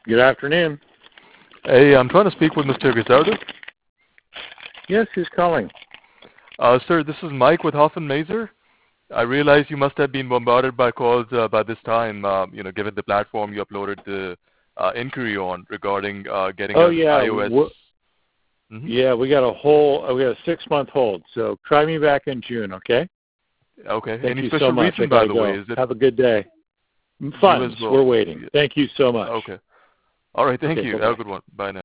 Good afternoon. Hey, I'm trying to speak with Mr. Guisardo. Yes, who's calling? Sir, this is Mike with Hoffman Mazer. I realize you must have been bombarded by calls by this time, given the platform you uploaded the inquiry on regarding getting Oh an yeah, iOS. yeah, we got a 6-month hold. So try me back in June, okay? Okay. Thank Any you special so much. reason, by the way? Is it Have a good day. you as Funds, well? we're waiting. Thank you so much. Okay. All right. Thank Okay, you. bye-bye. Have a good one. Bye now.